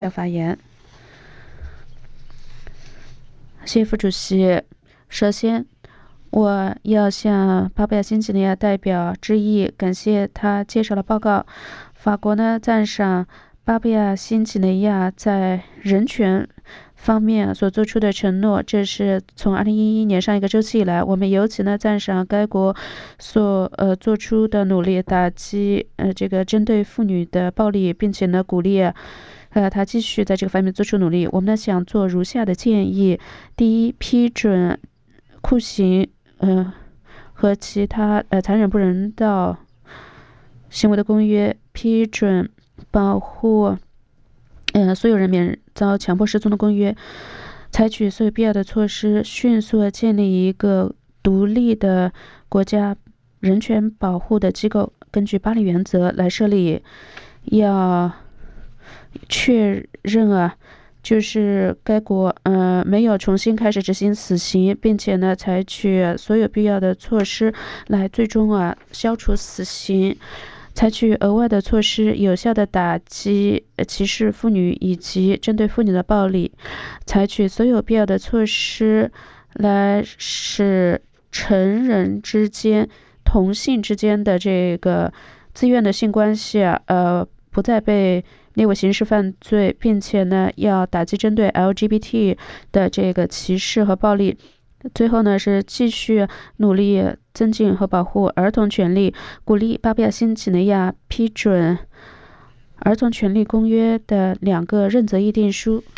要发言。谢谢副主席。首先，我要向巴布亚新几内亚代表致意，感谢他介绍了报告。法国呢赞赏巴布亚新几内亚在人权方面所做出的承诺，这是从2011年上一个周期以来，我们尤其呢赞赏该国所做出的努力，打击这个针对妇女的暴力，并且呢鼓励他继续在这个方面做出努力。我们呢想做如下的建议：第一，批准酷刑和其他残忍不人道行为的公约，批准保护所有人免遭强迫失踪的公约，采取所有必要的措施，迅速地建立一个独立的国家人权保护的机构，根据巴黎原则来设立。要确认就是该国没有重新开始执行死刑，并且呢采取所有必要的措施来最终消除死刑，采取额外的措施，有效的打击歧视妇女以及针对妇女的暴力，采取所有必要的措施来使成人之间、同性之间的这个自愿的性关系不再被列为刑事犯罪，并且呢要打击针对 LGBT 的这个歧视和暴力。最后呢是继续努力增进和保护儿童权利，鼓励巴布亚新几内亚批准儿童权利公约的2个认责议定书。